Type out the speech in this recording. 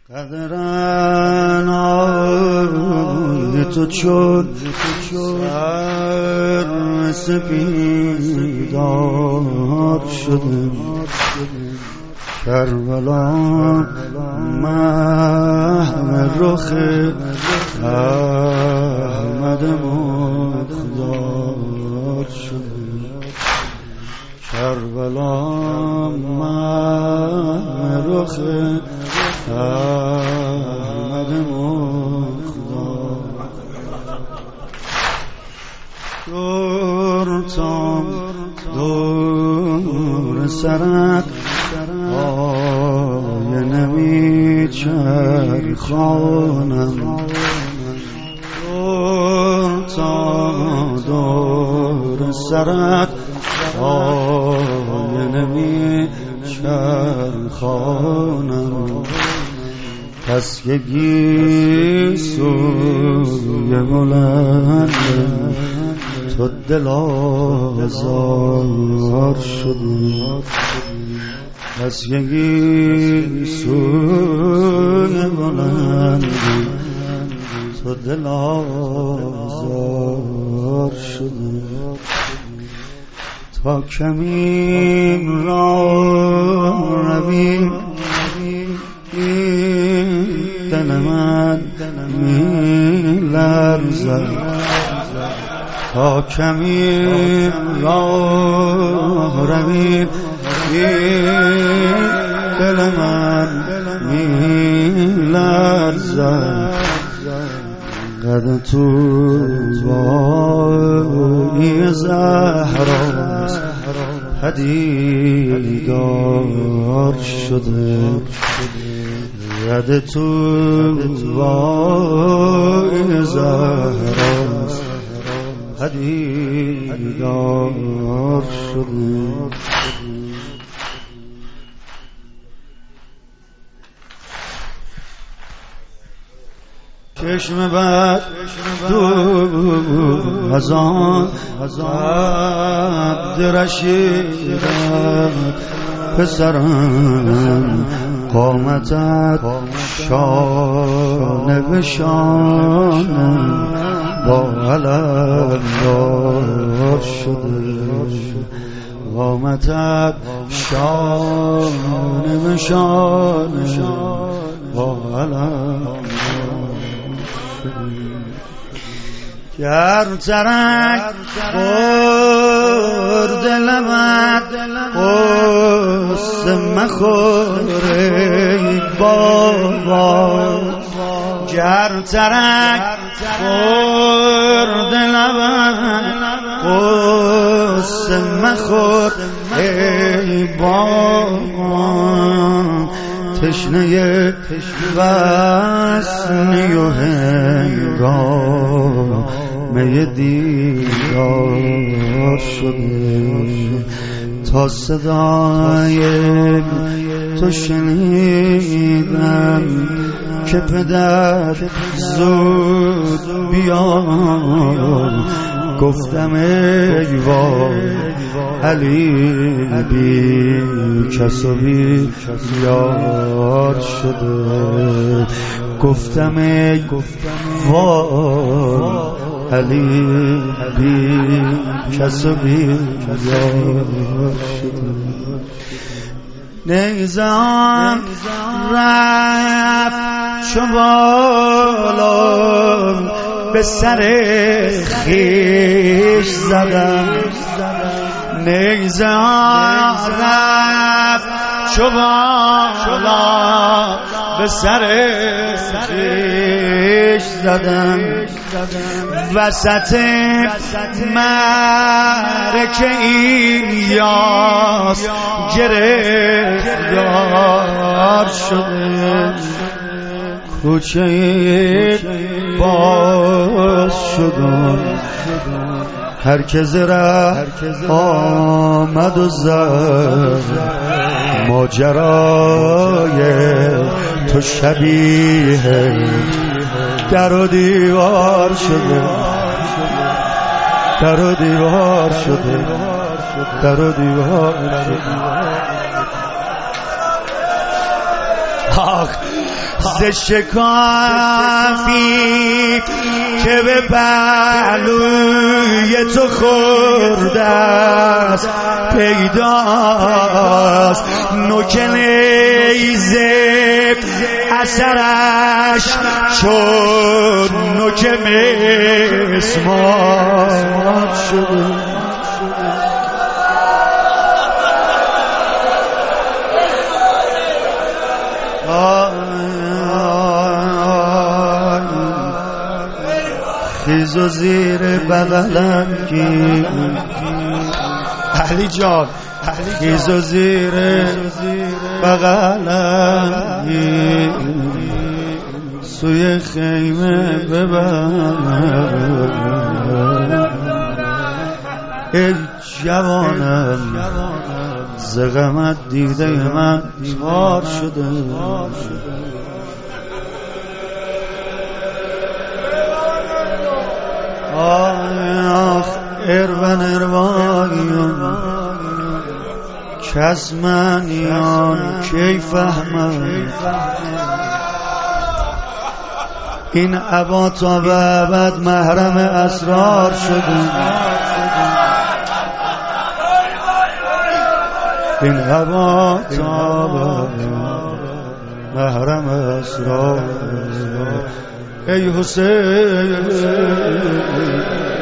قدرنای تو چون سر سپیدار شده کربلا محو رخ احمد مقدار شده کربلا محو رخ احمد مقدار دور تا دور سرت آینه می چرخانم دور تا دور سرت آینه می چرخانم پس که گیسوی بلند تو دل آزار شدی پس که گیسوی بلند تو دل آزار شدی تا کمین را رویم دل من می لرزد تا کمین را رویم دل من می لرزد قد تو وای زهراست پدیدار شده قد تو وای زهراست پدیدار شده چشم بد دو هزان عبد رشیدم پسرم قامتت شانه به شانه با علمدار شده قامتت شانه به شانه با علمدار گر ترک برد لبت قصه مخوره بابا گر ترک برد لبت قصه مخور ای بابا تشنه وصلی و هنگامه دیدار شده تا صدای تو شنیدم که پدر زود بیا گفتم ای وای علی بی کس و بی یار شده گفتم ای وای علی بی کس و بی یار شده نیزم رفت چو بالا به سر خیش زدم نیزم رفت چو بالا به سر خیش زدم وسط معرکه این یاس گرفتار شده کوچه باز شدم هر که زره آمد و زد ماجرای تو شبیه در و دیوار شده در و دیوار شده در و دیوار شده ز شکافی که به پهلوی تو خورده است پیداست نوک نیزه اثرش چون نوک مسمار شده. خیز و زیر بغلم گیر علی جان، خیز و زیر بغلم گیر سوی خیمه ببر ای جوانم ز غمت دیده من تار شده. آخ اروان اروایون کس منیان کی فهمم این عبا تا به ابد محرم اسرار شده. این عبا تا به محرم اسرار ای حسین